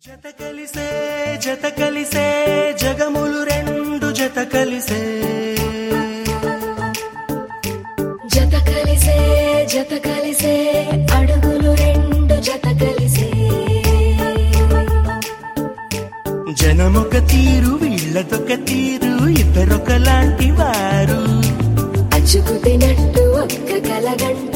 జత కలిసే జత కలిసే జగములు రెండు జత కలిసే జత కలిసే జత కలిసే అడుగులు రెండు జత కలిసే జనమొక తీరు వీళ్ళదొక తీరు ఇద్దరొకలాంటి వారు అచ్చుకు తినట్టు ఒక్క కలగంట